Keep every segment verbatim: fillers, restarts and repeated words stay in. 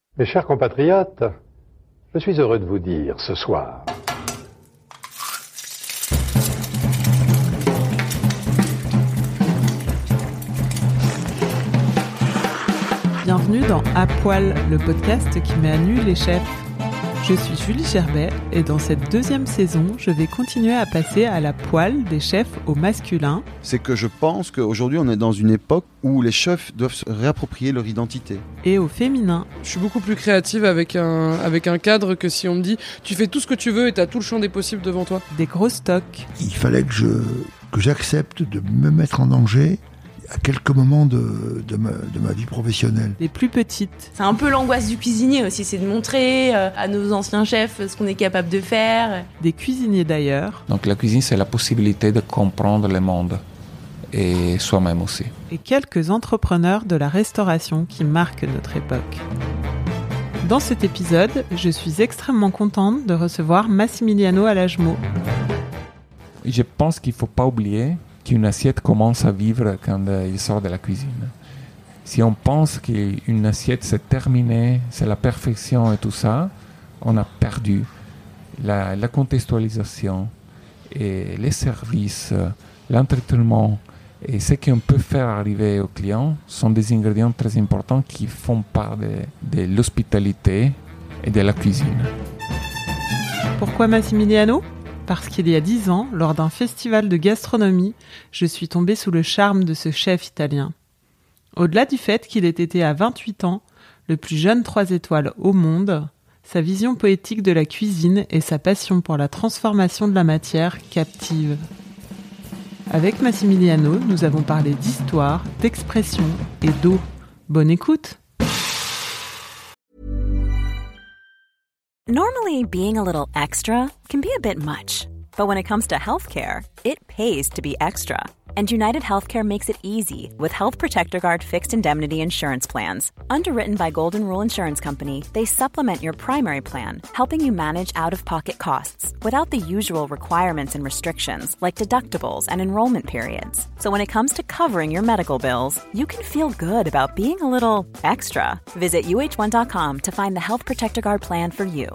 Mes chers compatriotes, je suis heureux de vous dire ce soir Bienvenue dans À Poil, le podcast qui met à nu les chefs. Je suis Julie Gerbet et dans cette deuxième saison, je vais continuer à passer à la poêle des chefs au masculin. C'est que je pense qu'aujourd'hui, on est dans une époque où les chefs doivent se réapproprier leur identité. Et au féminin. Je suis beaucoup plus créative avec un, avec un cadre que si on me dit « tu fais tout ce que tu veux et tu as tout le champ des possibles devant toi ». Des gros stocks. Il fallait que, je, que j'accepte de me mettre en danger à quelques moments de, de, ma, de ma vie professionnelle. Les plus petites. C'est un peu l'angoisse du cuisinier aussi, c'est de montrer euh, à nos anciens chefs ce qu'on est capable de faire. Des cuisiniers d'ailleurs. Donc la cuisine, c'est la possibilité de comprendre le monde et soi-même aussi. Et quelques entrepreneurs de la restauration qui marquent notre époque. Dans cet épisode, je suis extrêmement contente de recevoir Massimiliano Alajmo. Je pense qu'il ne faut pas oublier qu'une assiette commence à vivre quand euh, il sort de la cuisine. Si on pense qu'une assiette c'est terminé, c'est la perfection et tout ça, on a perdu. La, la contextualisation et les services, l'entretenement et ce qu'on peut faire arriver aux clients sont des ingrédients très importants qui font part de, de l'hospitalité et de la cuisine. Pourquoi Massimiliano ? Parce qu'il y a dix ans, lors d'un festival de gastronomie, je suis tombée sous le charme de ce chef italien. Au-delà du fait qu'il ait été à vingt-huit ans, le plus jeune trois étoiles au monde, sa vision poétique de la cuisine et sa passion pour la transformation de la matière captivent. Avec Massimiliano, nous avons parlé d'histoire, d'expression et d'eau. Bonne écoute! Normally, being a little extra can be a bit much, but when it comes to healthcare, it pays to be extra. And United Healthcare makes it easy with Health Protector Guard fixed indemnity insurance plans. Underwritten by Golden Rule Insurance Company, they supplement your primary plan, helping you manage out-of-pocket costs without the usual requirements and restrictions like deductibles and enrollment periods. So when it comes to covering your medical bills, you can feel good about being a little extra. Visit U H one dot com to find the Health Protector Guard plan for you.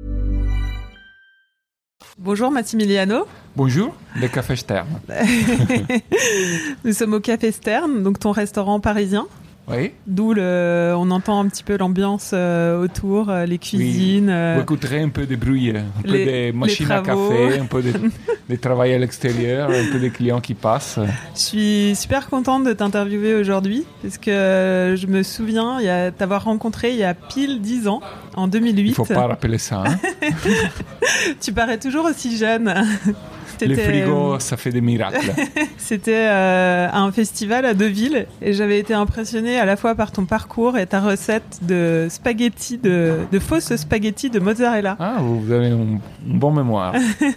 Bonjour Massimiliano. Bonjour, le Café Stern. Nous sommes au Café Stern, donc ton restaurant parisien. Oui. D'où le, on entend un petit peu l'ambiance euh, autour, euh, les cuisines. Oui. Euh, Vous écouterez un peu de bruit, un les, peu de machines à café, un peu de, de travail à l'extérieur, un peu de clients qui passent. Je suis super contente de t'interviewer aujourd'hui parce que euh, je me souviens il y a, t'avoir rencontré il y a pile dix ans, en deux mille huit. Il ne faut pas rappeler ça. Hein. Tu parais toujours aussi jeune. Le frigo, ça fait des miracles. C'était euh, à un festival à Deauville et j'avais été impressionnée à la fois par ton parcours et ta recette de spaghettis, de, de fausses spaghettis de mozzarella. Ah, vous avez une, une bonne mémoire.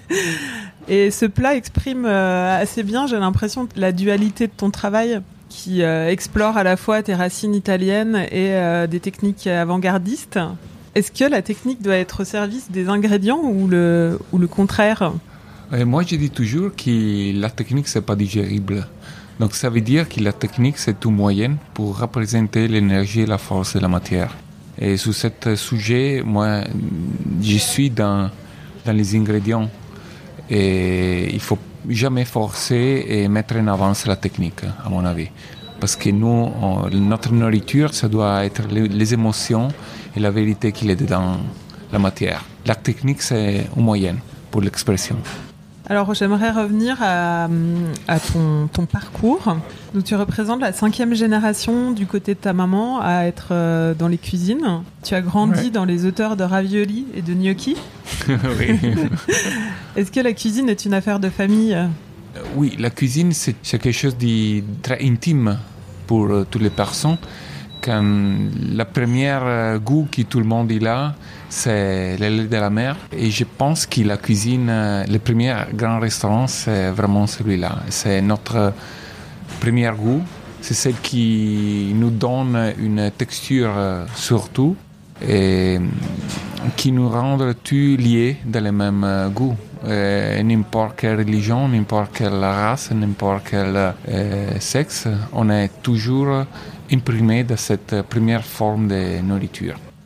Et ce plat exprime euh, assez bien, j'ai l'impression, la dualité de ton travail qui euh, explore à la fois tes racines italiennes et euh, des techniques avant-gardistes. Est-ce que la technique doit être au service des ingrédients ou le, ou le contraire ? Et moi, je dis toujours que la technique, c'est pas digérible. Donc, ça veut dire que la technique, c'est tout moyen pour représenter l'énergie et la force de la matière. Et sur ce sujet, moi, je suis dans, dans les ingrédients. Et il faut jamais forcer et mettre en avance la technique, à mon avis. Parce que nous, on, notre nourriture, ça doit être les, les émotions et la vérité qu'il est dans la matière. La technique, c'est un moyen pour l'expression. Alors, j'aimerais revenir à, à ton, ton parcours. Donc, tu représentes la cinquième génération du côté de ta maman à être euh, dans les cuisines. Tu as grandi ouais. dans les auteurs de raviolis et de gnocchi. Oui. Est-ce que la cuisine est une affaire de famille ? Oui, la cuisine, c'est, c'est quelque chose de très intime pour euh, toutes les personnes. Quand la première euh, goût que tout le monde a là, c'est le lait de la mer. Et je pense que la cuisine, euh, le premier grand restaurant, c'est vraiment celui-là. C'est notre premier goût. C'est celle qui nous donne une texture euh, surtout et qui nous rend tous liés dans le même euh, goût. Euh, n'importe quelle religion, n'importe quelle race, n'importe quel euh, sexe, on est toujours imprimé de cette première forme de nourriture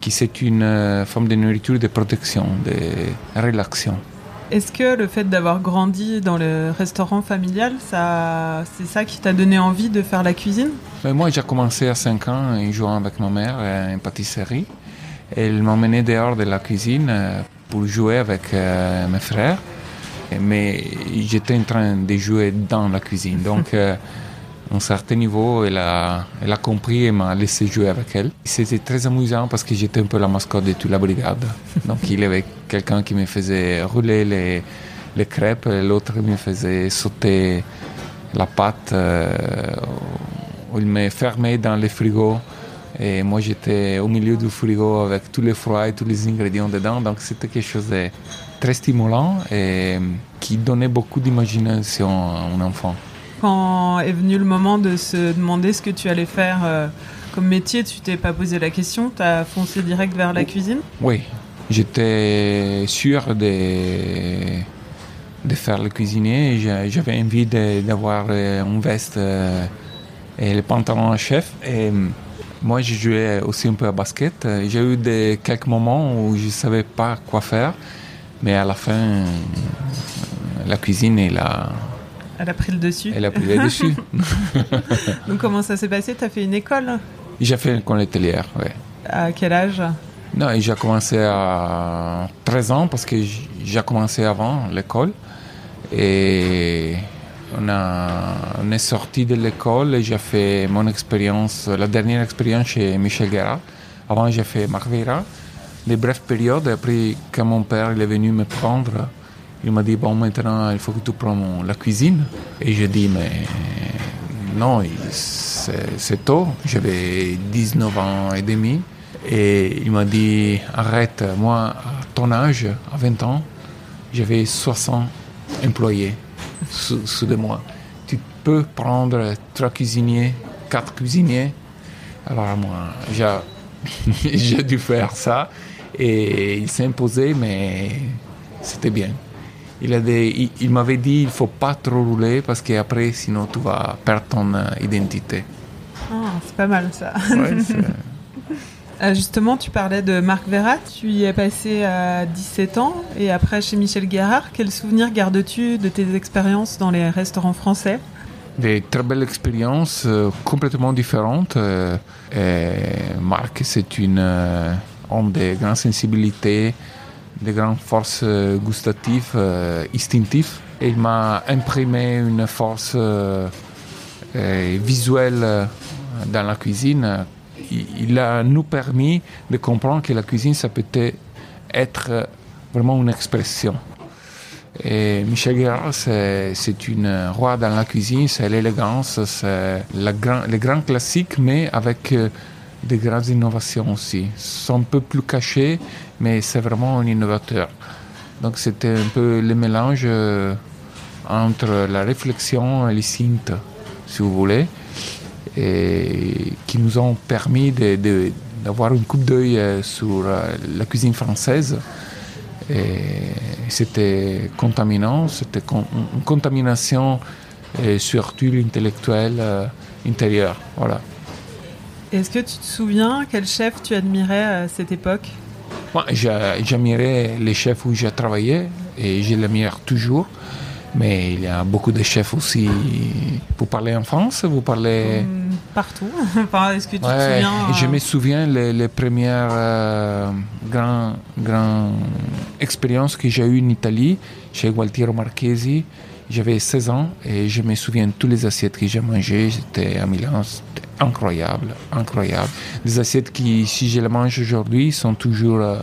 qui c'est une euh, forme de nourriture de protection, de relaxation. Est-ce que le fait d'avoir grandi dans le restaurant familial, ça, c'est ça qui t'a donné envie de faire la cuisine ? Mais moi, j'ai commencé à cinq ans en jouant avec ma mère à une pâtisserie. Elle m'emmenait dehors de la cuisine pour jouer avec euh, mes frères. Mais j'étais en train de jouer dans la cuisine. Donc, euh, à un certain niveau, elle a, elle a compris et m'a laissé jouer avec elle. C'était très amusant parce que j'étais un peu la mascotte de toute la brigade. Donc il y avait quelqu'un qui me faisait rouler les, les crêpes, et l'autre me faisait sauter la pâte, euh, il me fermait dans le frigo. Et moi j'étais au milieu du frigo avec tous les froids et tous les ingrédients dedans. Donc c'était quelque chose de très stimulant et qui donnait beaucoup d'imagination à un enfant. Quand est venu le moment de se demander ce que tu allais faire euh, comme métier, tu t'es pas posé la question, tu as foncé direct vers la cuisine ? Oui, j'étais sûr de, de faire le cuisinier. J'avais envie de, d'avoir une veste et le pantalon à chef. Et moi, je jouais aussi un peu à basket. J'ai eu des, quelques moments où je ne savais pas quoi faire, mais à la fin, la cuisine, elle a... Elle a pris le dessus. Elle a pris le dessus. Donc comment ça s'est passé ? Tu as fait une école ? J'ai fait une école hôtelière, oui. À quel âge ? Non, j'ai commencé à treize ans parce que j'ai commencé avant l'école. Et on, a, on est sorti de l'école et j'ai fait mon expérience, la dernière expérience chez Michel Guérard. Avant, j'ai fait Marc Veyrat, des brèves périodes. Et après, quand mon père il est venu me prendre, il m'a dit, bon, maintenant, il faut que tu prennes la cuisine. Et j'ai dit, mais non, c'est, c'est tôt. J'avais dix-neuf ans et demi. Et il m'a dit, arrête, moi, à ton âge, à vingt ans, j'avais soixante employés sous, sous de moi. Tu peux prendre trois cuisiniers, quatre cuisiniers. Alors moi, j'ai, j'ai dû faire ça. Et il s'est imposé, mais c'était bien. Il, a des, il, il m'avait dit, il ne faut pas trop rouler parce qu'après, sinon, tu vas perdre ton euh, identité. Oh, c'est pas mal, ça. Ouais, c'est... euh, justement, tu parlais de Marc Veyrat. Tu y es passé à dix-sept ans et après chez Michel Guérard. Quels souvenirs gardes-tu de tes expériences dans les restaurants français ? Des très belles expériences euh, complètement différentes. Euh, et Marc, c'est un euh, homme de grande sensibilité, de grandes forces euh, gustatives, euh, instinctives. Et il m'a imprimé une force euh, euh, visuelle euh, dans la cuisine. Il, il a nous permis de comprendre que la cuisine, ça peut être vraiment une expression. Et Michel Guérard, c'est, c'est une roi dans la cuisine, c'est l'élégance, c'est la grand, les grands classiques, mais avec euh, des grandes innovations aussi. C'est un peu plus caché, mais c'est vraiment un innovateur. Donc c'était un peu le mélange euh, entre la réflexion et les synthés, si vous voulez, et qui nous ont permis de, de, d'avoir une coupe d'œil sur la cuisine française. Et c'était contaminant, c'était une contamination et surtout l'intellectuel euh, intérieur. Voilà. Est-ce que tu te souviens quel chef tu admirais à cette époque ? Moi, j'admirais les chefs où j'ai travaillé et je l'admire toujours. Mais il y a beaucoup de chefs aussi. Vous parlez en France ? Vous parlez... Mmh, partout. Enfin, est-ce que tu ouais, te souviens euh... Je me souviens les, les premières euh, grandes grand expériences que j'ai eues en Italie, chez Gualtiero Marchesi. J'avais seize ans et je me souviens de toutes les assiettes que j'ai mangées. J'étais à Milan, c'était incroyable, incroyable. Des assiettes qui, si je les mange aujourd'hui, sont toujours... Euh,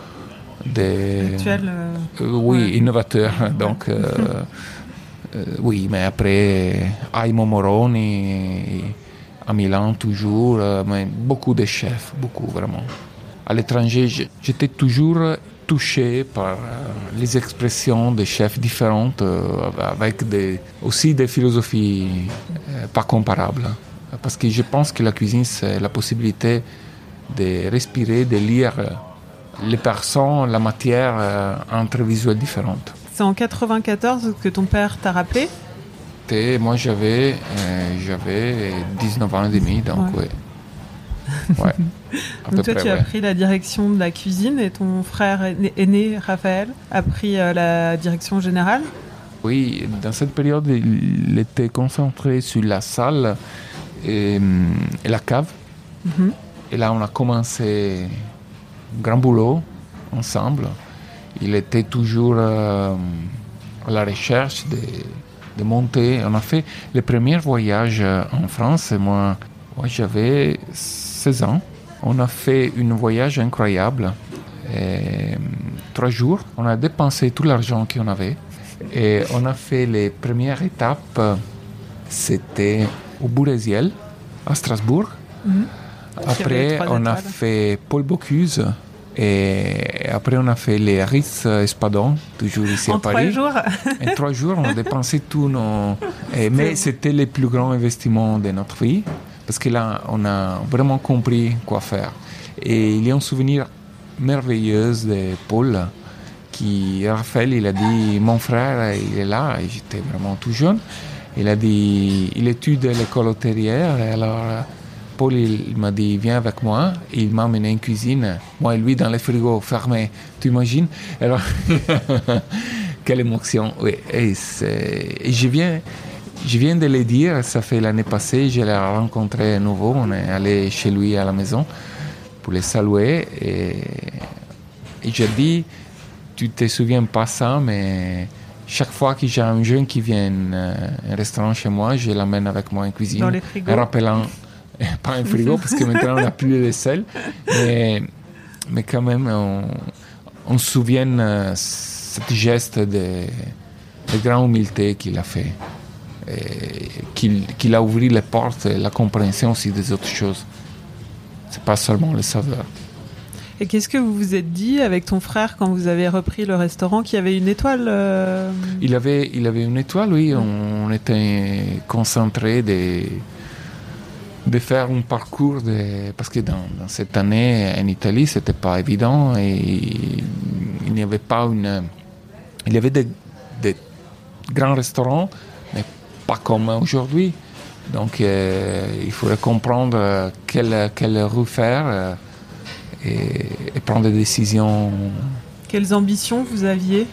des actuels, euh... euh, oui, ouais. innovateurs. Donc, euh, euh, oui, mais après, Aimo Moroni, à Milan toujours, euh, mais beaucoup de chefs, beaucoup vraiment. À l'étranger, j'étais toujours touché par euh, les expressions des chefs différentes, euh, avec des, aussi des philosophies euh, pas comparables. Parce que je pense que la cuisine, c'est la possibilité de respirer, de lire les personnes, la matière euh, entre visuels différentes. C'est en quatre-vingt-quatorze que ton père t'a rappelé ? Et moi, j'avais, euh, j'avais dix-neuf ans et demi, donc ouais. ouais. Ouais. À Donc peu toi, près, tu as ouais. pris la direction de la cuisine et ton frère aîné, aîné, Raphaël, a pris euh, la direction générale. Oui, dans cette période, il était concentré sur la salle et, et la cave. Mhm. Et là, on a commencé un grand boulot ensemble. Il était toujours euh, à la recherche de, de monter. On a fait le premier voyage en France. Et moi, moi, j'avais seize ans. On a fait un voyage incroyable. Et, trois jours, on a dépensé tout l'argent qu'on avait. Et on a fait les premières étapes. C'était au Bourréziel, à Strasbourg. Mhm. Après, on a fait Paul Bocuse. Et après, on a fait les Ritz Espadon, toujours ici en à Paris. En trois jours En trois jours, on a dépensé tous nos... Et, mais c'était le plus grand investissement de notre vie, parce que là, on a vraiment compris quoi faire. Et il y a un souvenir merveilleux de Paul, qui, Raphaël, il a dit, mon frère, il est là, et j'étais vraiment tout jeune. Il a dit, il étudie à l'école hôtelière, et alors... Paul, il m'a dit, viens avec moi. Et il m'a amené en cuisine. Moi et lui dans le frigo fermé. Tu imagines? Alors, quelle émotion. Oui. Et, et je, viens, je viens de le dire, ça fait l'année passée, je l'ai rencontré à nouveau. On est allé chez lui à la maison pour le saluer. Et, et j'ai dit, tu te souviens pas ça, mais chaque fois que j'ai un jeune qui vient à un restaurant chez moi, je l'amène avec moi en cuisine. Dans les frigos. En rappelant... Pas un frigo, parce que maintenant on n'a plus de sel. Mais, mais quand même, on, on se souvient de ce geste de, de grande humilité qu'il a fait. Et qu'il, qu'il a ouvert les portes et la compréhension aussi des autres choses. C'est pas seulement le saveur. Et qu'est-ce que vous vous êtes dit avec ton frère quand vous avez repris le restaurant, qui avait une étoile euh... il, avait, il avait une étoile, oui. Mmh. On était concentrés des... de faire un parcours, de... parce que dans, dans cette année en Italie, c'était pas évident et il n'y avait pas une... Il y avait des, des grands restaurants, mais pas comme aujourd'hui. Donc euh, il faudrait comprendre quelle, quelle rue faire euh, et, et prendre des décisions. Quelles ambitions vous aviez?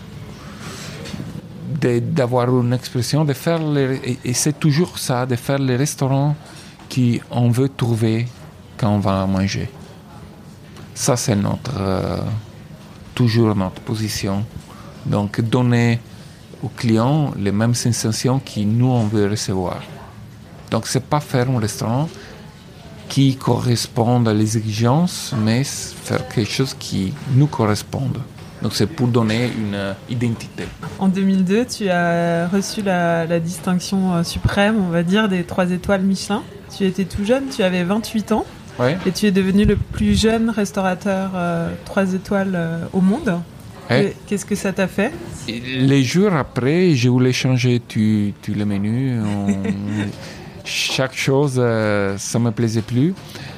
de, D'avoir une expression, de faire les, et, et c'est toujours ça, de faire les restaurants qu'on veut trouver quand on va manger. Ça, c'est notre, euh, toujours notre position. Donc, donner aux clients les mêmes sensations que nous, on veut recevoir. Donc, ce n'est pas faire un restaurant qui correspond à les exigences, mais faire quelque chose qui nous corresponde. Donc, c'est pour donner une euh, identité. En deux mille deux, tu as reçu la, la distinction euh, suprême, on va dire, des trois étoiles Michelin. Tu étais tout jeune, tu avais vingt-huit ans, ouais. Et tu es devenu le plus jeune restaurateur euh, trois étoiles euh, au monde. Ouais. Qu'est-ce que ça t'a fait? Les jours après, je voulais changer tout, tout le menu. On... Chaque chose, euh, ça ne me plaisait plus.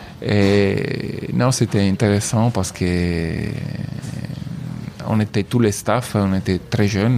Et non, c'était intéressant parce que on était tous les staffs, on était très jeunes.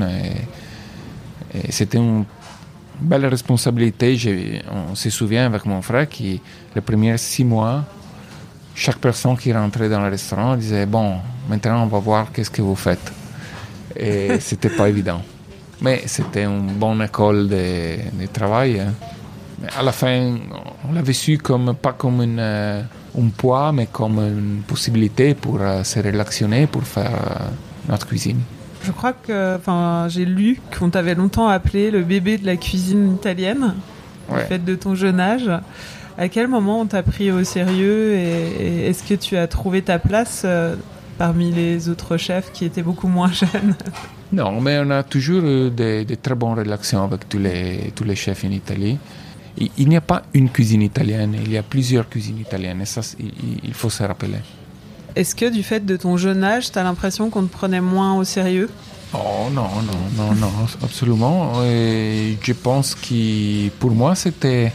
Et, et c'était une belle responsabilité. Je, on se souvient avec mon frère que les premiers six mois, chaque personne qui rentrait dans le restaurant disait « Bon, maintenant on va voir qu'est-ce que vous faites ». Et c'était pas évident. Mais c'était une bonne école de, de travail. Hein. Mais à la fin, on l'avait su comme, pas comme une, euh, un poids, mais comme une possibilité pour euh, se relaxer, pour faire euh, notre cuisine. Je crois que, enfin, j'ai lu qu'on t'avait longtemps appelé le bébé de la cuisine italienne, ouais. Du fait de ton jeune âge. À quel moment on t'a pris au sérieux et, et est-ce que tu as trouvé ta place euh, parmi les autres chefs qui étaient beaucoup moins jeunes? Non, mais on a toujours eu de, de très bonnes relations avec tous les, tous les chefs en Italie. Il, il n'y a pas une cuisine italienne, il y a plusieurs cuisines italiennes et ça, il, il faut se rappeler. Est-ce que du fait de ton jeune âge, tu as l'impression qu'on te prenait moins au sérieux? Oh non, non, non, non, absolument. Et je pense que pour moi, c'était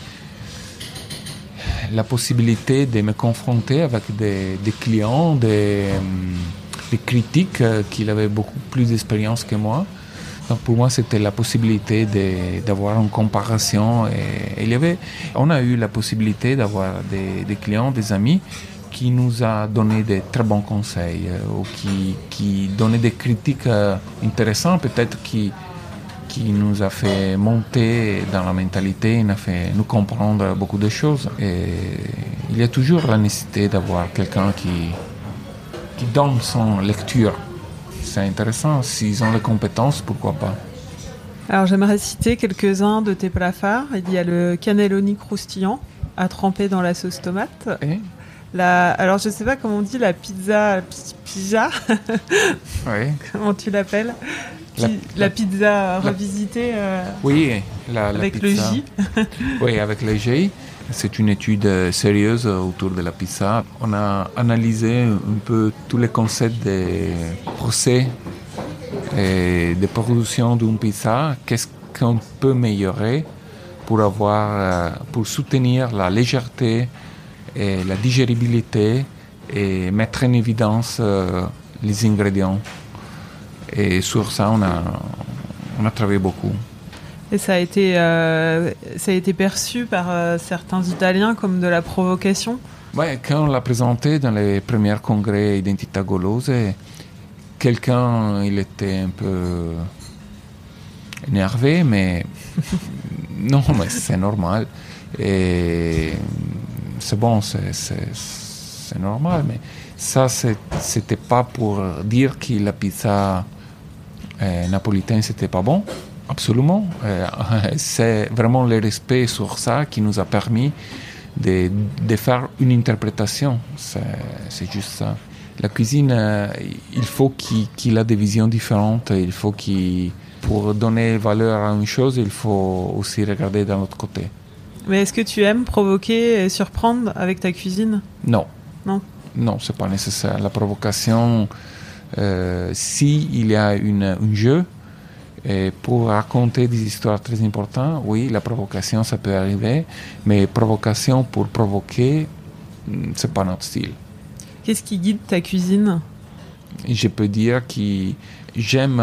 la possibilité de me confronter avec des, des clients, des, des critiques qui avaient beaucoup plus d'expérience que moi. Donc pour moi, c'était la possibilité de, d'avoir une comparaison. Et, et il y avait, on a eu la possibilité d'avoir des, des clients, des amis qui nous a donné de très bons conseils euh, ou qui, qui donnaient des critiques euh, intéressantes, peut-être qui, qui nous a fait monter dans la mentalité, il a fait nous comprendre beaucoup de choses. Et il y a toujours la nécessité d'avoir quelqu'un qui, qui donne son lecture. C'est intéressant, s'ils ont les compétences, pourquoi pas. Alors j'aimerais citer quelques-uns de tes plats phares. Il y a le cannelloni croustillant à tremper dans la sauce tomate. Et La, alors je sais pas comment on dit la pizza, la pi- pizza. oui. Comment tu l'appelles? La, Pi- la pizza la, revisitée euh, oui, la, la avec pizza. le J. Oui, avec le J. C'est une étude sérieuse autour de la pizza. On a analysé un peu tous les concepts des procès et de production d'une pizza. Qu'est-ce qu'on peut améliorer pour avoir, pour soutenir la légèreté et la digéribilité et mettre en évidence euh, les ingrédients. Et sur ça, on a, on a travaillé beaucoup. Et ça a été, euh, ça a été perçu par euh, certains Italiens comme de la provocation. Ouais, quand on l'a présenté dans les premiers congrès Identità Golose, quelqu'un il était un peu énervé, mais non, mais c'est normal. Et c'est bon, c'est, c'est, c'est normal, mais ça, c'est, c'était pas pour dire que la pizza euh, napolitaine, c'était pas bon. Absolument. Euh, c'est vraiment le respect sur ça qui nous a permis de, de faire une interprétation. C'est, c'est juste ça. La cuisine, euh, il faut qu'il, qu'il ait des visions différentes. Il faut qu'il, pour donner valeur à une chose, il faut aussi regarder d'un autre côté. Mais est-ce que tu aimes provoquer et surprendre avec ta cuisine? Non. Non. Non, c'est pas nécessaire. La provocation, euh, si il y a une, un jeu, et pour raconter des histoires très importantes, oui, la provocation, ça peut arriver, mais provocation pour provoquer, c'est pas notre style. Qu'est-ce qui guide ta cuisine? Je peux dire que j'aime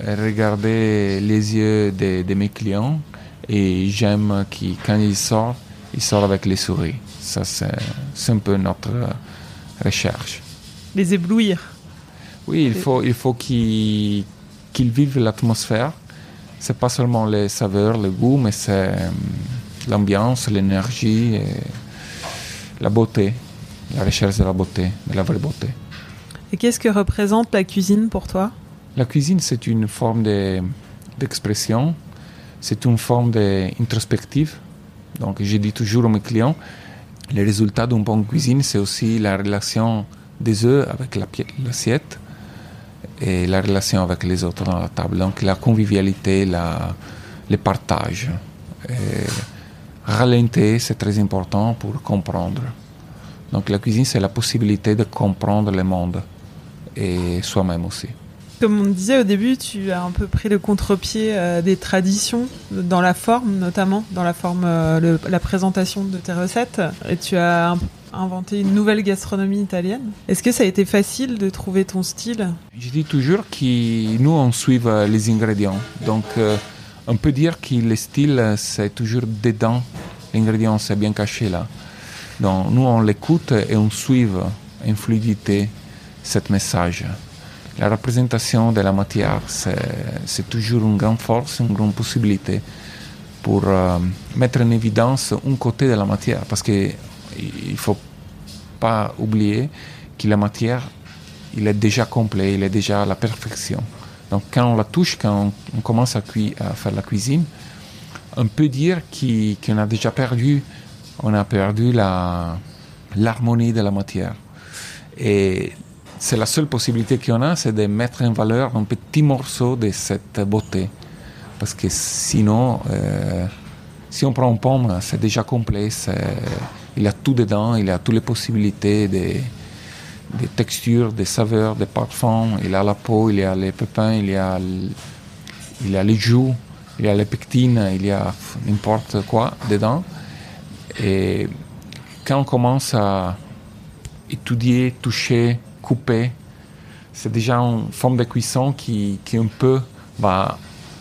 regarder les yeux de, de mes clients et j'aime que quand ils sortent, ils sortent avec les souris. Ça, c'est, c'est un peu notre recherche. Les éblouir. Oui, il faut, il faut qu'ils, qu'ils vivent l'atmosphère. C'est pas seulement les saveurs, le goût, mais c'est l'ambiance, l'énergie et la beauté, la recherche de la beauté, de la vraie beauté. Et qu'est-ce que représente la cuisine pour toi? La cuisine, c'est une forme de, d'expression, c'est une forme d'introspective. Donc, je dis toujours à mes clients, le résultat d'une bonne cuisine, c'est aussi la relation des œufs avec la, l'assiette et la relation avec les autres dans la table. Donc, la convivialité, la, le partage. Et ralentir, c'est très important pour comprendre. Donc, la cuisine, c'est la possibilité de comprendre le monde et soi-même aussi. Comme on disait au début, tu as un peu pris le contre-pied euh, des traditions, dans la forme notamment, dans la forme, euh, le, la présentation de tes recettes. Et tu as un, inventé une nouvelle gastronomie italienne. Est-ce que ça a été facile de trouver ton style? Je dis toujours que nous, on suit les ingrédients. Donc, euh, on peut dire que le style, c'est toujours dedans. L'ingrédient, c'est bien caché là. Donc, nous, on l'écoute et on suit en fluidité ce message. La représentation de la matière, c'est, c'est toujours une grande force, une grande possibilité pour euh, mettre en évidence un côté de la matière. Parce qu'il ne faut pas oublier que la matière, il est déjà complet, il est déjà à la perfection. Donc quand on la touche, quand on, on commence à, cui- à faire la cuisine, on peut dire qu'il, qu'on a déjà perdu, on a perdu la, l'harmonie de la matière. Et c'est la seule possibilité qu'on a, c'est de mettre en valeur un petit morceau de cette beauté. Parce que sinon, euh, si on prend une pomme, c'est déjà complet. C'est, il y a tout dedans, il y a toutes les possibilités des, des textures, des saveurs, des parfums. Il y a la peau, il y a les pépins, il y a, il y a les joues, il y a les pectines, il y a n'importe quoi dedans. Et quand on commence à étudier, toucher, couper, c'est déjà une forme de cuisson qui, qui un peu va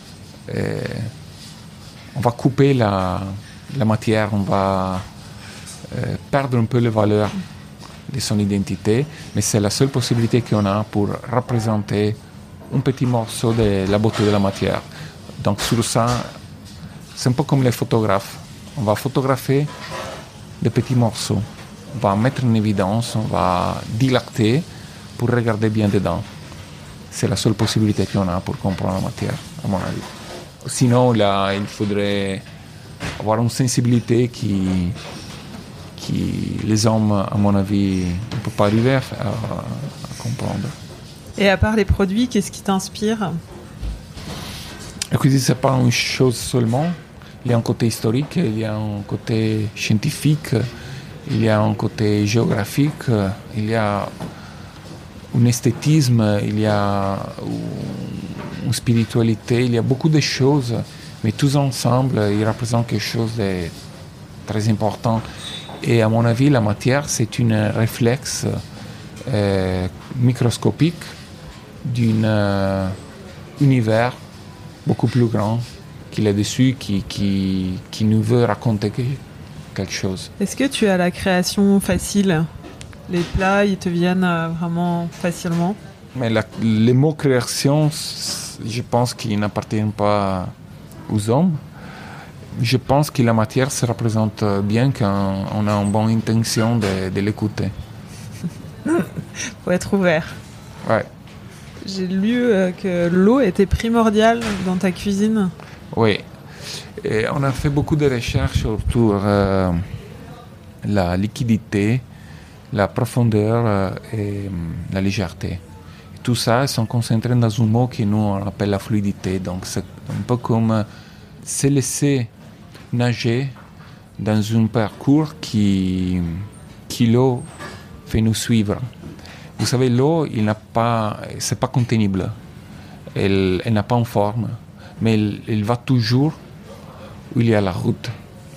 euh, on va couper la, la matière, on va euh, perdre un peu la valeur de son identité, mais c'est la seule possibilité qu'on a pour représenter un petit morceau de la beauté de la matière. Donc sur ça, c'est un peu comme les photographes. On va photographier des petits morceaux. On va mettre en évidence, on va dilater pour regarder bien dedans. C'est la seule possibilité qu'on a pour comprendre la matière, à mon avis. Sinon, là, il faudrait avoir une sensibilité qui, qui les hommes, à mon avis, ne peuvent pas arriver à, à, à comprendre. Et à part les produits, qu'est-ce qui t'inspire ? La cuisine, ce n'est pas une chose seulement. Il y a un côté historique, il y a un côté scientifique, il y a un côté géographique, il y a un esthétisme, il y a une spiritualité, il y a beaucoup de choses, mais tous ensemble, ils représentent quelque chose de très important. Et à mon avis, la matière, c'est un réflexe euh, microscopique d'un euh, univers beaucoup plus grand qu'il est dessus, qui, qui, qui nous veut raconter quelque chose. Est-ce que tu as la création facile ? Les plats, ils te viennent vraiment facilement ? Mais la, les mots création, je pense qu'ils n'appartiennent pas aux hommes. Je pense que la matière se représente bien quand on a une bonne intention de, de l'écouter. Faut être ouvert. Ouais. J'ai lu que l'eau était primordiale dans ta cuisine. Oui. Et on a fait beaucoup de recherches autour de euh, la liquidité, la profondeur euh, et la légèreté. Et tout ça sont concentrés dans un mot que nous on appelle la fluidité. Donc c'est un peu comme se laisser nager dans un parcours qui, qui l'eau fait nous suivre. Vous savez, l'eau, il n'a pas, c'est pas contenible. Elle, elle n'a pas une forme, mais elle, elle va toujours où il y a la route.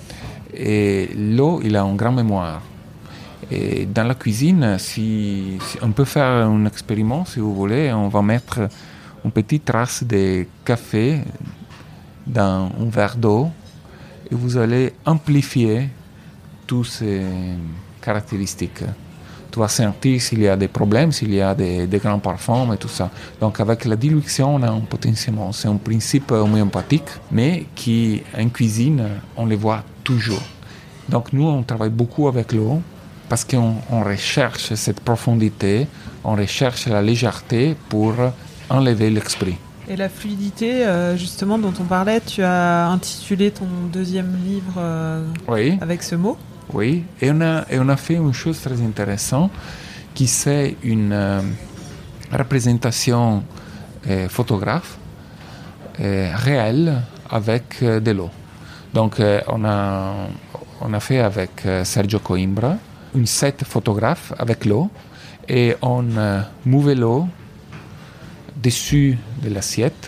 Et l'eau, il a une grande mémoire. Et dans la cuisine, si, si on peut faire un expériment, si vous voulez, on va mettre une petite trace de café dans un verre d'eau et vous allez amplifier toutes ces caractéristiques. Tu vas sentir s'il y a des problèmes, s'il y a des, des grands parfums et tout ça. Donc avec la dilution, on a un potentiellement. C'est un principe homéopathique, mais qui, en cuisine, on le voit toujours. Donc nous, on travaille beaucoup avec l'eau parce qu'on on recherche cette profondité, on recherche la légèreté pour enlever l'esprit. Et la fluidité, justement, dont on parlait, tu as intitulé ton deuxième livre euh, oui. avec ce mot. Oui, et on a, et on a fait une chose très intéressante, qui c'est une euh, représentation euh, photographe euh, réelle avec euh, de l'eau. Donc euh, on, a, on a fait avec euh, Sergio Coimbra une set photographe avec l'eau et on euh, mouvait l'eau dessus de l'assiette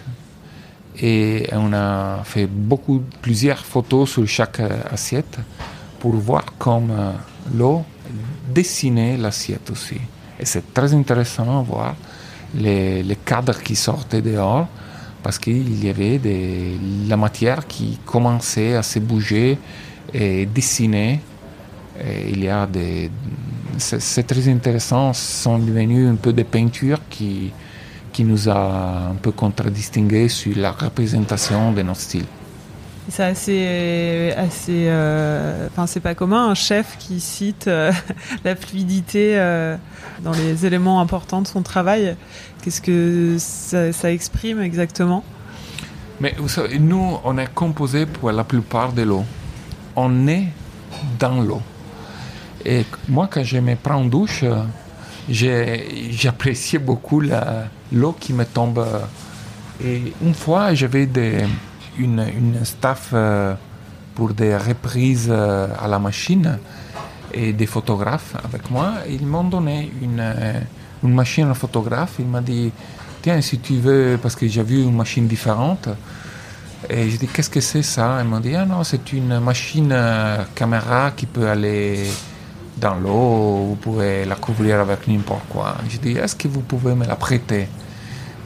et on a fait beaucoup, plusieurs photos sur chaque euh, assiette pour voir comme euh, l'eau dessinait l'assiette aussi. Et c'est très intéressant de voir les, les cadres qui sortaient dehors parce qu'il y avait des, la matière qui commençait à se bouger et dessiner. Et il y a des, c'est, c'est très intéressant, ce sont devenus un peu des peintures qui, qui nous a un peu contradistingués sur la représentation de notre style. C'est assez, assez, euh, enfin c'est pas commun un chef qui cite euh, la fluidité euh, dans les éléments importants de son travail. Qu'est-ce que ça, ça exprime exactement ? Mais vous savez, nous, on est composé pour la plupart de l'eau. On est dans l'eau. Et moi, quand je me prends en douche, j'ai, j'appréciais beaucoup la, l'eau qui me tombe. Et une fois, j'avais des Une, une staff euh, pour des reprises euh, à la machine et des photographes avec moi. Ils m'ont donné une, euh, une machine à photographe. Il m'a dit, tiens, si tu veux, parce que j'ai vu une machine différente. Et j'ai dit, qu'est-ce que c'est ça? Ils m'ont dit, ah non, c'est une machine euh, caméra qui peut aller dans l'eau, vous pouvez la couvrir avec n'importe quoi. J'ai dit, est-ce que vous pouvez me la prêter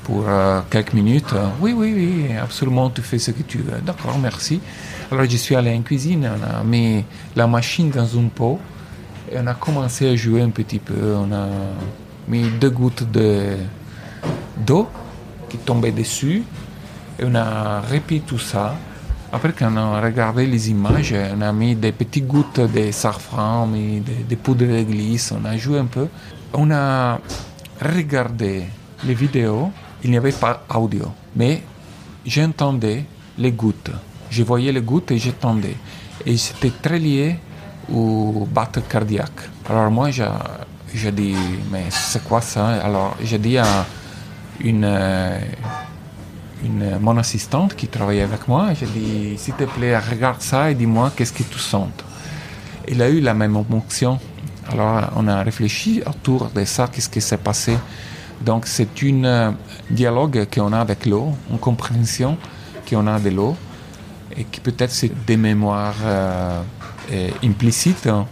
pour euh, quelques minutes. Oui, oui, oui, absolument, tu fais ce que tu veux. D'accord, merci. Alors je suis allé en cuisine, on a mis la machine dans un pot et on a commencé à jouer un petit peu. On a mis deux gouttes de, d'eau qui tombaient dessus et on a rempli tout ça. Après, quand on a regardé les images, on a mis des petites gouttes de safran, mis des, des poudres de glisse, on a joué un peu. On a regardé les vidéos, il n'y avait pas audio, mais j'entendais les gouttes. Je voyais les gouttes et j'entendais. Et c'était très lié au battre cardiaque. Alors moi, j'ai, j'ai dit, mais c'est quoi ça? Alors j'ai dit à une... Euh, Une, mon assistante qui travaillait avec moi, j'ai dit, s'il te plaît, regarde ça et dis-moi qu'est-ce que tu sens. Il a eu la même émotion. Alors, on a réfléchi autour de ça, qu'est-ce qui s'est passé. Donc, c'est un euh, dialogue qu'on a avec l'eau, une compréhension qu'on a de l'eau, et qui peut-être c'est des mémoires euh, euh, implicites hein,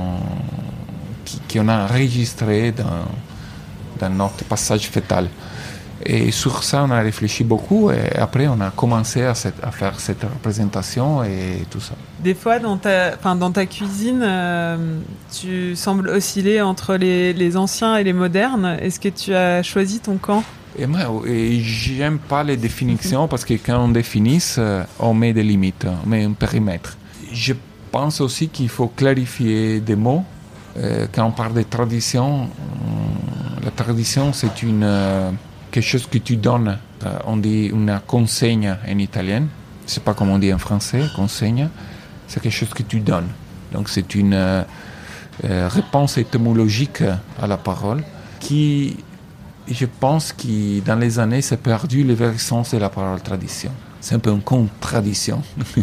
qui, qu'on a enregistrées dans, dans notre passage fœtal. Et sur ça, on a réfléchi beaucoup et après, on a commencé à, cette, à faire cette représentation et tout ça. Des fois, dans ta, enfin, dans ta cuisine, euh, tu sembles osciller entre les, les anciens et les modernes. Est-ce que tu as choisi ton camp? Et moi, et j'aime pas les définitions parce que quand on définit, on met des limites, on met un périmètre. Je pense aussi qu'il faut clarifier des mots. Euh, quand on parle de tradition, la tradition, c'est une... Euh, quelque chose que tu donnes, euh, on dit une consegna en italien, je ne sais pas comment on dit en français, consegna, c'est quelque chose que tu donnes. Donc c'est une euh, euh, réponse étymologique à la parole qui, je pense, que dans les années, s'est perdu le vrai sens de la parole tradition. C'est un peu une contradiction.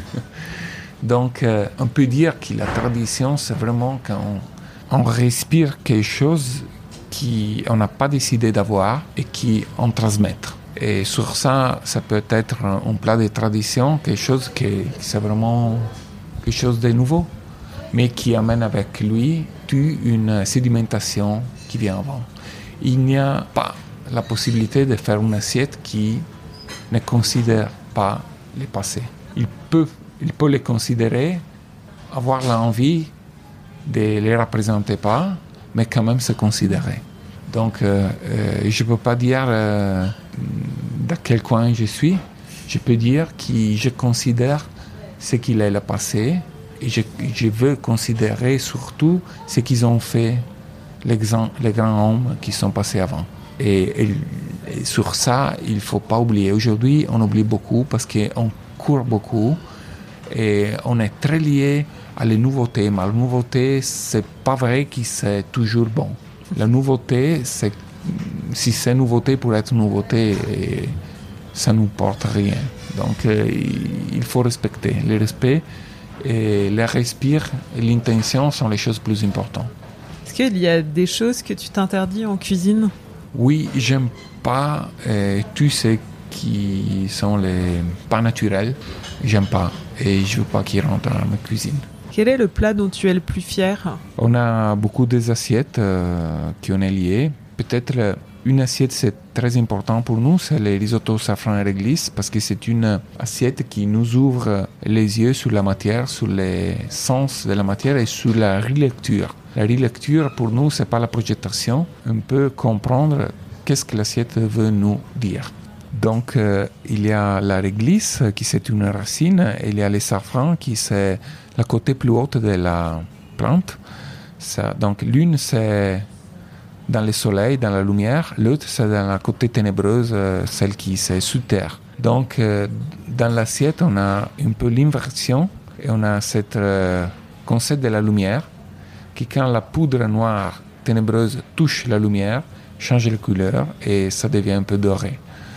Donc euh, on peut dire que la tradition, c'est vraiment quand on, on respire quelque chose qu'on n'a pas décidé d'avoir et qu'on transmet. Et sur ça, ça peut être un plat de tradition, quelque chose qui, qui c'est vraiment quelque chose de nouveau, mais qui amène avec lui toute une sédimentation qui vient avant. Il n'y a pas la possibilité de faire une assiette qui ne considère pas le passé. Il peut, il peut les considérer, avoir l'envie de ne les représenter pas, mais quand même se considérer. Donc, euh, euh, je ne peux pas dire euh, dans quel coin je suis. Je peux dire que je considère ce qu'il est le passé et je, je veux considérer surtout ce qu'ils ont fait les, les grands hommes qui sont passés avant. Et, et, et sur ça, il ne faut pas oublier. Aujourd'hui, on oublie beaucoup parce qu'on court beaucoup et on est très lié à les nouveautés, mais la nouveauté, c'est pas vrai que c'est toujours bon. La nouveauté, c'est, si c'est nouveauté pour être nouveauté, ça ne nous porte rien. Donc, euh, il faut respecter. Le respect, et le respire et l'intention sont les choses plus importantes. Est-ce qu'il y a des choses que tu t'interdis en cuisine? Oui, j'aime pas euh, tout ce qui sont les pas naturels. J'aime pas et je veux pas qu'ils rentrent dans ma cuisine. Quel est le plat dont tu es le plus fier? On a beaucoup d'assiettes euh, qui on est liées. Peut-être euh, une assiette c'est très important pour nous, c'est le risotto safran et réglisse parce que c'est une assiette qui nous ouvre les yeux sur la matière, sur les sens de la matière et sur la relecture. La relecture pour nous c'est pas la projetation, on peut comprendre qu'est-ce que l'assiette veut nous dire. Donc euh, il y a la réglisse qui c'est une racine et il y a le safran qui c'est la côté plus haute de la plante. Ça, donc l'une c'est dans le soleil, dans la lumière, l'autre c'est dans la côté ténébreuse, euh, celle qui c'est sous terre. Donc euh, dans l'assiette on a un peu l'inversion et on a ce euh, concept de la lumière qui quand la poudre noire ténébreuse touche la lumière, change de couleur et ça devient un peu doré.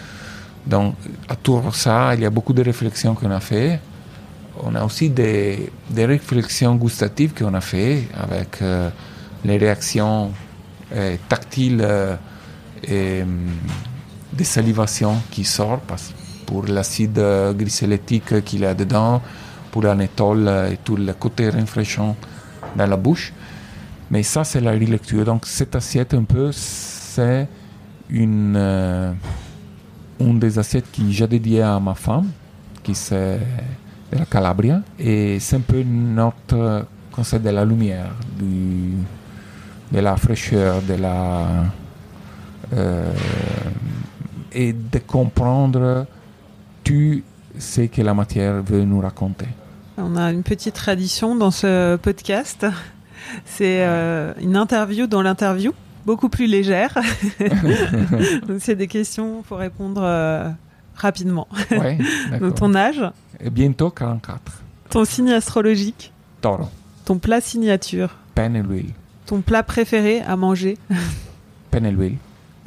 Donc autour de ça, il y a beaucoup de réflexions qu'on a fait. On a aussi des, des réflexions gustatives qu'on a fait avec euh, les réactions euh, tactiles euh, et euh, des salivations qui sortent pour l'acide glycérétique qu'il y a dedans, pour l'anétol et tout le côté rafraîchissant dans la bouche. Mais ça, c'est la relecture. Donc cette assiette, un peu, c'est une, euh, une des assiettes que j'ai dédiée à ma femme, qui c'est de la Calabria, et c'est un peu notre concept de la lumière, du, de la fraîcheur, de la euh, et de comprendre tout ce que la matière veut nous raconter. On a une petite tradition dans ce podcast, c'est euh, une interview dans l'interview, beaucoup plus légère. Donc c'est des questions, il faut répondre euh, rapidement. Ouais, d'accord. Donc ton âge, Et bientôt quarante-quatre. ton signe astrologique, Taureau, ton plat signature, pain et l'huile. ton plat préféré à manger, Pain et l'huile.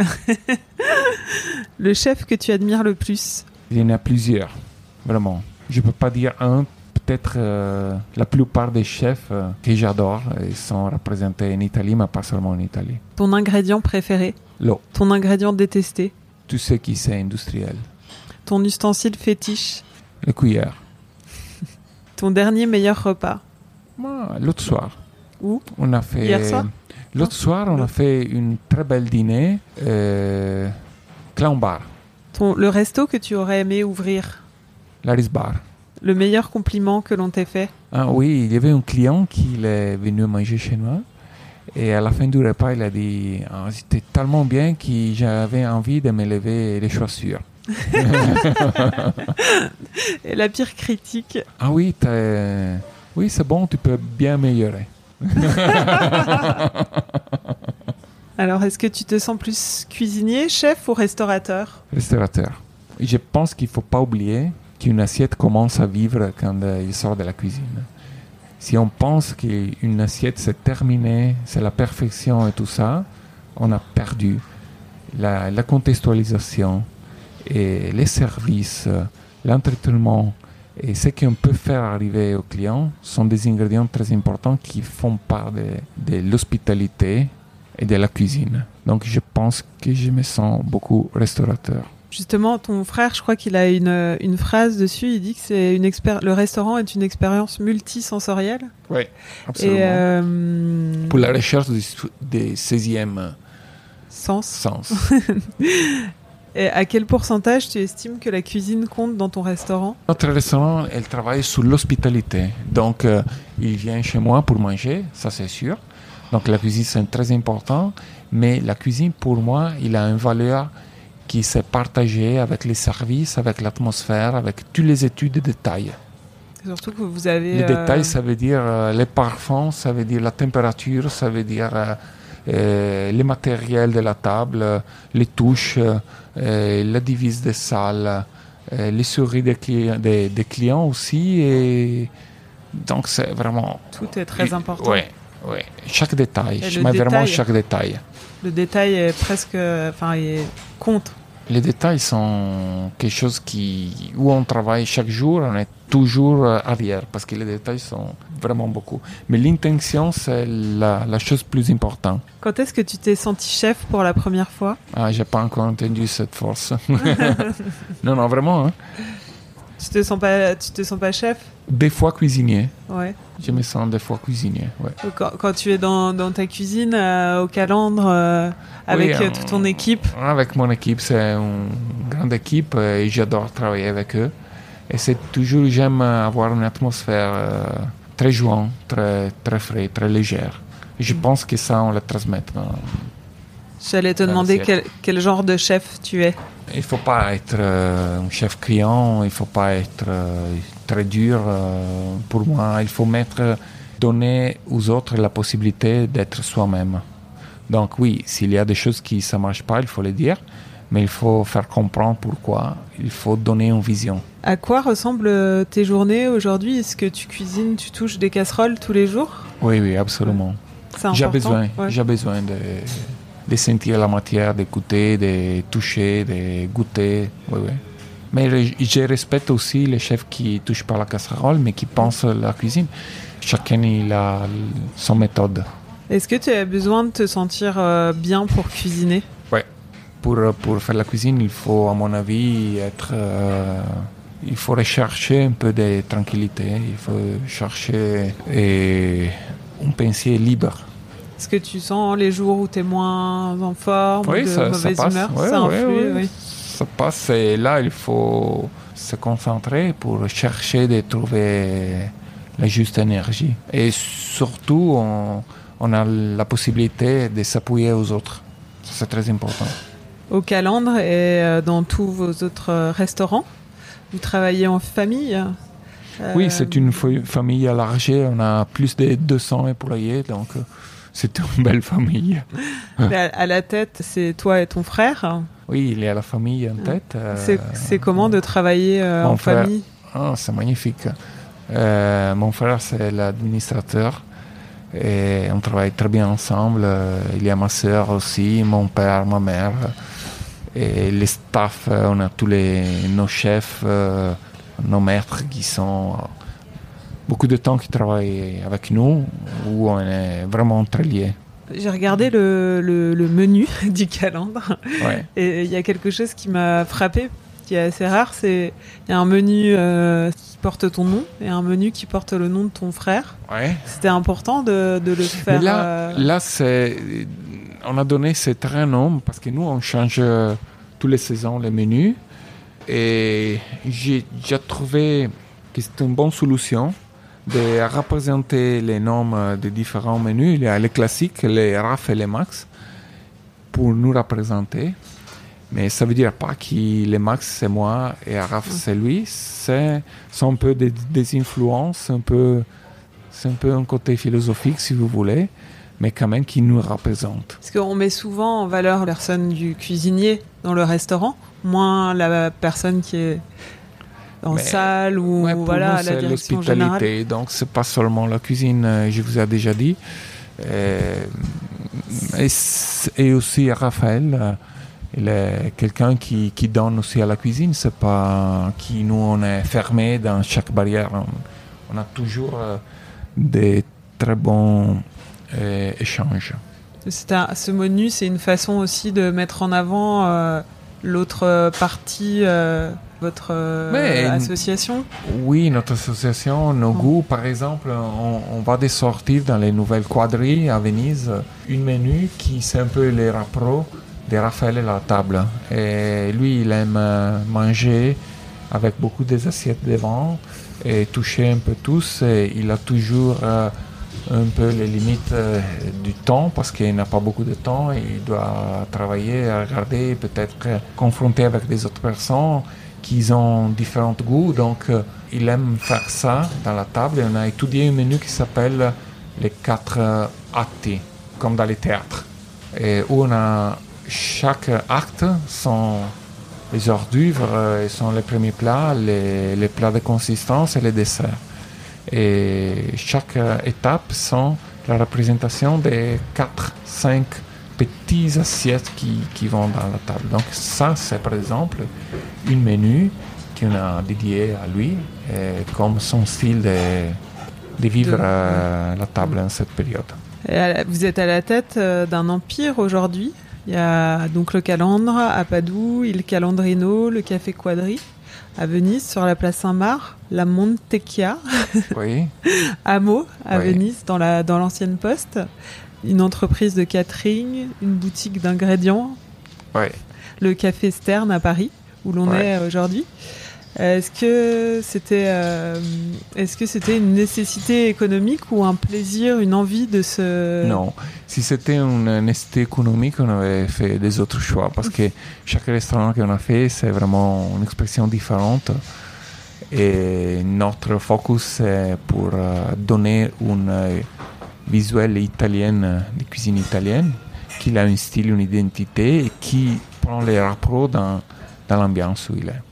le chef que tu admires le plus. Il y en a plusieurs, vraiment. Je ne peux pas dire un. Peut-être euh, la plupart des chefs euh, que j'adore ils sont représentés en Italie, mais pas seulement en Italie. Ton ingrédient préféré, L'eau, ton ingrédient détesté, tout ce qui c'est industriel. ton ustensile fétiche, Les cuillères. ton dernier meilleur repas. Moi, l'autre soir. Où? On a fait. Hier soir? L'autre soir, on a fait une très belle dîner. Euh, Clown Bar, Ton, le resto que tu aurais aimé ouvrir. Laris Bar. Le meilleur compliment que l'on t'ait fait. Ah oui, il y avait un client qui est venu manger chez moi. Et à la fin du repas, il a dit ah, c'était tellement bien que j'avais envie de me lever les chaussures. Et la pire critique. Ah oui, t'as- oui, c'est bon, tu peux bien améliorer. Alors, est-ce que tu te sens plus cuisinier, chef ou restaurateur? Restaurateur. Je pense qu'il ne faut pas oublier qu'une assiette commence à vivre quand euh, il sort de la cuisine. Si on pense qu'une assiette c'est terminé, c'est la perfection et tout ça, on a perdu la, la contextualisation et les services, euh, l'entretenement et ce qu'on peut faire arriver au client sont des ingrédients très importants qui font part de, de l'hospitalité et de la cuisine. Donc je pense que je me sens beaucoup restaurateur. Justement, ton frère, je crois qu'il a une, une phrase dessus. Il dit que c'est une expér- le restaurant est une expérience multisensorielle. Oui, absolument. Et euh, Pour la recherche du, des seizième sens. sens. Et à quel pourcentage tu estimes que la cuisine compte dans ton restaurant? Notre restaurant, elle travaille sur l'hospitalité. Donc, euh, il vient chez moi pour manger, ça c'est sûr. Donc, la cuisine, c'est très important. Mais la cuisine, pour moi, il a une valeur qui s'est partagée avec les services, avec l'atmosphère, avec toutes les études de détails. Surtout que vous avez... Les euh, détails, ça veut dire euh, les parfums, ça veut dire la température, ça veut dire euh, euh, les matériels de la table, euh, les touches, euh, la divise des salles, euh, les souris des, cli- des, des clients aussi. Et donc, c'est vraiment... Tout est très important. Oui, oui. Chaque détail. Et Je le mets vraiment détail. chaque détail. Le détail est presque... Enfin, il compte. Les détails sont quelque chose qui, où on travaille chaque jour, on est toujours arrière parce que les détails sont vraiment beaucoup. Mais l'intention, c'est la, la chose plus importante. Quand est-ce que tu t'es senti chef pour la première fois? Ah, j'ai pas encore entendu cette force. non, non, vraiment. Hein. Tu te sens pas, tu te sens pas chef? Des fois cuisinier. Ouais. Je me sens des fois cuisinier. Ouais. Quand, quand tu es dans, dans ta cuisine, euh, au Calandre, euh, avec Oui, euh, euh, toute ton équipe. Avec mon équipe, c'est une grande équipe euh, et j'adore travailler avec eux. Et c'est toujours, j'aime avoir une atmosphère euh, très jouante, très, très frais, très légère. Et je pense que ça, on le transmet. Dans... J'allais te Dans demander l'assiette. quel, quel genre de chef tu es. Il ne faut pas être euh, un chef criant, il ne faut pas être euh, très dur. euh, pour moi, il faut mettre, donner aux autres la possibilité d'être soi-même. Donc oui, s'il y a des choses qui ne marchent pas, il faut les dire, mais il faut faire comprendre pourquoi. Il faut donner une vision. À quoi ressemblent tes journées aujourd'hui? Est-ce que tu cuisines, tu touches des casseroles tous les jours? Oui, oui, absolument. C'est J'ai important. besoin, Ouais. j'ai besoin de, de sentir la matière, d'écouter, de toucher, de goûter. Oui, oui. Mais je, je respecte aussi les chefs qui ne touchent pas la casserole, mais qui pensent à la cuisine. Chacun il a son méthode. Est-ce que tu as besoin de te sentir euh, bien pour cuisiner? Ouais. Pour, pour faire la cuisine, il faut, à mon avis, être... euh, il faut rechercher un peu de tranquillité. Il faut chercher et, un pensée libre. Est-ce que tu sens les jours où tu es moins en forme, Oui, ou de ça, ça mauvaise passe. humeur? Ouais, Ça ouais, influe, ouais. oui. ça passe et là, il faut se concentrer pour chercher de trouver la juste énergie. Et surtout, on, on a la possibilité de s'appuyer aux autres. Ça, c'est très important. Au Calandre et dans tous vos autres restaurants, vous travaillez en famille ? euh... Oui, c'est une f- famille élargie. On a plus de deux cents employés, donc c'est une belle famille. Mais à, à la tête, c'est toi et ton frère ? Oui, il y a la famille en tête. Euh, c'est, c'est comment de travailler euh, en frère, famille ? Oh, c'est magnifique. Euh, mon frère, c'est l'administrateur. Et on travaille très bien ensemble. Il y a ma sœur aussi, mon père, ma mère. Et les staffs, on a tous les, nos chefs, euh, nos maîtres qui sont beaucoup de temps qui travaillent avec nous, où on est vraiment très liés. J'ai regardé le, le, le menu du Calandre, ouais. Et il y a quelque chose qui m'a frappé, qui est assez rare, c'est il y a un menu euh, qui porte ton nom et un menu qui porte le nom de ton frère. Ouais. C'était important de, de le faire. Mais là, euh... là c'est, on a donné ce très nom parce que nous, on change euh, toutes les saisons les menus. Et j'ai, j'ai trouvé que c'était une bonne solution de représenter les noms des différents menus. Il y a les classiques, les Raf et les Max, pour nous représenter. Mais ça veut dire pas que les Max c'est moi et Raf c'est lui. C'est, c'est un peu des, des influences, un peu, c'est un peu un côté philosophique si vous voulez, mais quand même qui nous représente. Parce qu'on met souvent en valeur la personne du cuisinier dans le restaurant, moins la personne qui est en mais, ou ou ouais, voilà, nous, à la direction l'hospitalité, générale. Donc c'est pas seulement la cuisine, je vous ai déjà dit. Euh, et, et aussi Raphaël, il est quelqu'un qui, qui donne aussi à la cuisine. C'est pas qui nous on est fermé dans chaque barrière. On, on a toujours euh, des très bons euh, échanges. C'est un, ce menu, c'est une façon aussi de mettre en avant euh, l'autre partie. Euh, Votre euh, Mais, association ? Oui, notre association, nos mmh. goûts, par exemple, on, on va de sortir dans les nouvelles quadrilles à Venise une menu qui c'est un peu les rapprots de Raphaël à la table. Et lui, il aime manger avec beaucoup des assiettes devant et toucher un peu tous. Et il a toujours euh, un peu les limites euh, du temps parce qu'il n'a pas beaucoup de temps. Et il doit travailler, regarder, peut-être confronter avec des autres personnes qui ont différents goûts, donc euh, il aime faire ça dans la table. Et on a étudié un menu qui s'appelle les quatre euh, actes, comme dans les théâtres, et où on a chaque acte sont les hors d'œuvre, euh, sont les premiers plats, les, les plats de consistance et les desserts. Et chaque euh, étape sont la représentation des quatre, cinq petites assiettes qui, qui vont dans la table. Donc ça, c'est par exemple une menu qu'on a dédié à lui, et comme son style de, de vivre de... à la table en cette période. Vous êtes à la tête d'un empire aujourd'hui. Il y a donc le Calandre à Padoue, il Calandrino, le Café Quadri à Venise sur la place Saint-Marc, la Montecchia oui. à Meaux à oui. Venise dans, la, dans l'ancienne poste. Une entreprise de catering, une boutique d'ingrédients, ouais. le Café Stern à Paris, où l'on ouais. est aujourd'hui. Est-ce que c'était, euh, est-ce que c'était une nécessité économique ou un plaisir, une envie de se... Non, si c'était une nécessité économique, on avait fait des autres choix, parce que chaque restaurant qu'on a fait, c'est vraiment une expression différente. Et notre focus, c'est pour donner une... visuelle italienne, de cuisine italienne, qui a un style, une identité et qui prend les rapports dans, dans l'ambiance où il est.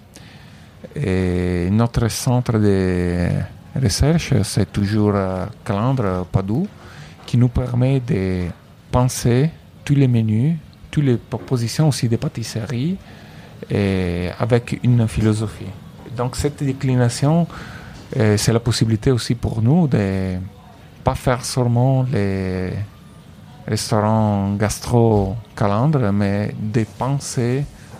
Et notre centre de recherche, c'est toujours Calandre, Padoue, qui nous permet de penser tous les menus, toutes les propositions aussi des pâtisseries, et avec une philosophie. Donc cette déclination, c'est la possibilité aussi pour nous de pas faire seulement les restaurants gastro Calandre, mais de penser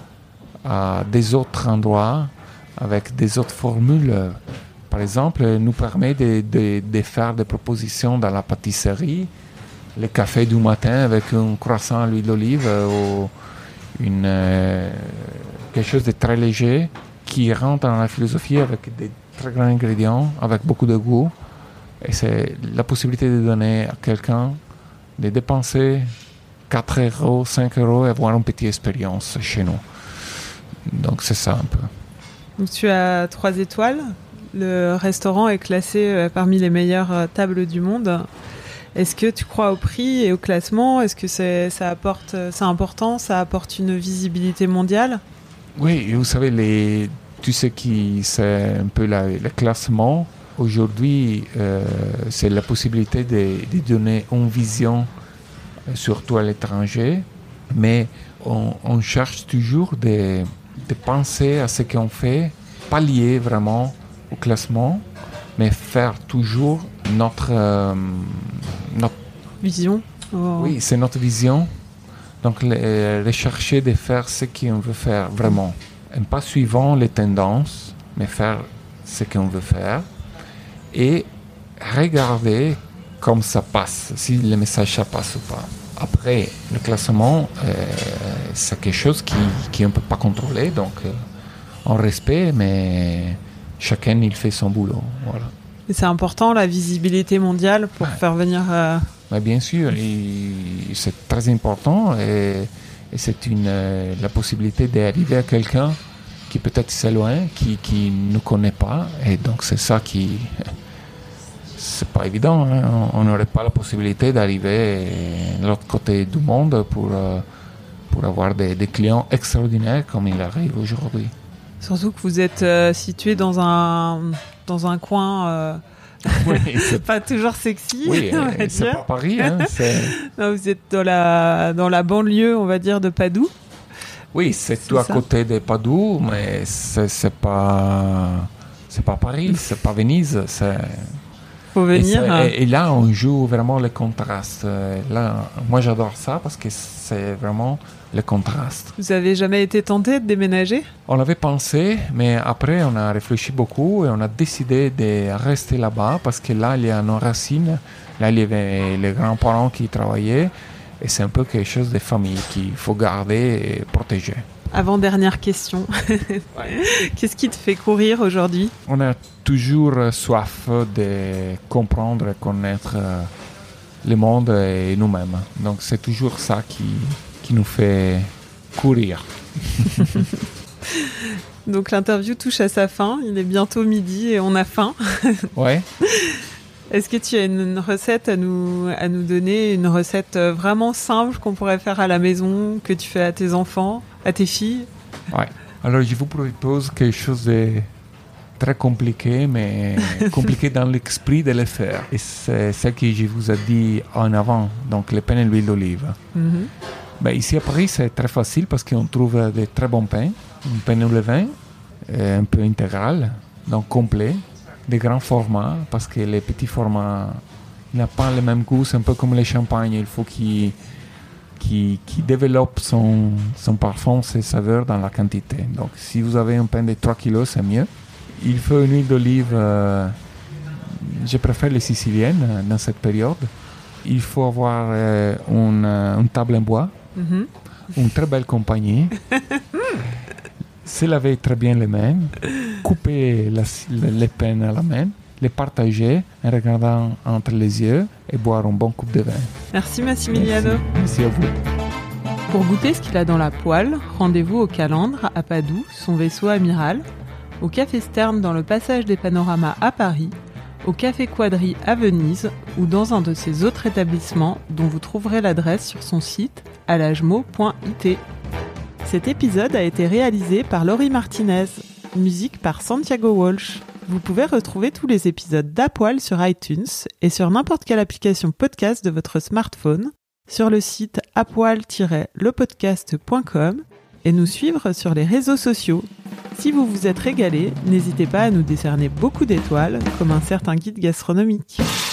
à des autres endroits avec des autres formules. Par exemple, nous permet de, de, de faire des propositions dans la pâtisserie, le café du matin avec un croissant à l'huile d'olive ou une, euh, quelque chose de très léger qui rentre dans la philosophie avec des très grands ingrédients, avec beaucoup de goût. Et c'est la possibilité de donner à quelqu'un de dépenser quatre euros, cinq euros et avoir une petite expérience chez nous. Donc c'est ça un peu. Donc tu as trois étoiles. Le restaurant est classé parmi les meilleures tables du monde. Est-ce que tu crois au prix et au classement ? Est-ce que c'est, ça apporte, c'est important, ça apporte une visibilité mondiale ? Oui, vous savez, les, tu sais qui c'est un peu la, le classement. Aujourd'hui, euh, c'est la possibilité de, de donner une vision, surtout à l'étranger, mais on, on cherche toujours de, de penser à ce qu'on fait, pas lié vraiment au classement, mais faire toujours notre, euh, notre vision. Oh. Oui, c'est notre vision. Donc, le, rechercher de faire ce qu'on veut faire vraiment. Et pas suivant les tendances, mais faire ce qu'on veut faire. Et regarder comme ça passe, si le message ça passe ou pas. Après, le classement, euh, c'est quelque chose qui, qui on ne peut pas contrôler. Donc, euh, on respecte, mais chacun, il fait son boulot. Voilà. Et c'est important, la visibilité mondiale, pour ouais. faire venir... Euh... Mais bien sûr, et c'est très important. Et, et c'est une, euh, la possibilité d'arriver à quelqu'un qui peut-être s'éloigne, qui, qui ne nous connaît pas. Et donc, c'est ça qui... C'est pas évident. Hein. On n'aurait pas la possibilité d'arriver de l'autre côté du monde pour, euh, pour avoir des, des clients extraordinaires comme il arrive aujourd'hui. Surtout que vous êtes euh, situé dans un, dans un coin euh, oui, c'est pas toujours sexy. Oui, on va c'est dire. pas Paris. Hein, c'est... Non, vous êtes dans la, dans la banlieue, on va dire, de Padoue. Oui, c'est, c'est tout à ça. Côté de Padoue, mais c'est, c'est, pas, c'est pas Paris, c'est pas Venise. C'est... Faut venir. Et, hein. et, et là, on joue vraiment le contraste. Là, moi, j'adore ça parce que c'est vraiment le contraste. Vous avez jamais été tenté de déménager ? On l'avait pensé, mais après, on a réfléchi beaucoup et on a décidé de rester là-bas parce que là, il y a nos racines. Là, il y avait les grands-parents qui travaillaient et c'est un peu quelque chose de famille qu'il faut garder et protéger. Avant-dernière question. Ouais. Qu'est-ce qui te fait courir aujourd'hui ? On a toujours soif de comprendre et connaître le monde et nous-mêmes. Donc c'est toujours ça qui, qui nous fait courir. Donc l'interview touche à sa fin. Il est bientôt midi et on a faim. Ouais. Est-ce que tu as une recette à nous, à nous donner, une recette vraiment simple qu'on pourrait faire à la maison, que tu fais à tes enfants, à tes filles ? Ouais. Alors je vous propose quelque chose de très compliqué, mais compliqué dans l'esprit de le faire. Et c'est ce que je vous ai dit en avant, donc le pain et l'huile d'olive. Mm-hmm. Ben, ici à Paris, c'est très facile parce qu'on trouve de très bons pains. Un pain au levain, un peu intégral, donc complet. Des grands formats, parce que les petits formats n'ont pas le même goût, c'est un peu comme le champagne, il faut qu'il, qu'il, qu'il développe son, son parfum, ses saveurs dans la quantité. Donc si vous avez un pain de trois kilos, c'est mieux. Il faut une huile d'olive, euh, je préfère les siciliennes dans cette période. Il faut avoir euh, une, une table en bois, mm-hmm. une très belle compagnie. Se laver très bien les mains, couper la, les pains à la main, les partager en regardant entre les yeux et boire un bon coupe de vin. Merci Massimiliano. Merci, Merci à vous. Pour goûter ce qu'il a dans la poêle, rendez-vous au Calandre à Padoue, son vaisseau amiral, au Café Stern dans le Passage des Panoramas à Paris, au Café Quadri à Venise ou dans un de ses autres établissements dont vous trouverez l'adresse sur son site alagemo point it. Cet épisode a été réalisé par Laurie Martinez, musique par Santiago Walsh. Vous pouvez retrouver tous les épisodes d'Apoil sur iTunes et sur n'importe quelle application podcast de votre smartphone, sur le site apoil tiret le podcast point com et nous suivre sur les réseaux sociaux. Si vous vous êtes régalé, n'hésitez pas à nous décerner beaucoup d'étoiles, comme un certain guide gastronomique.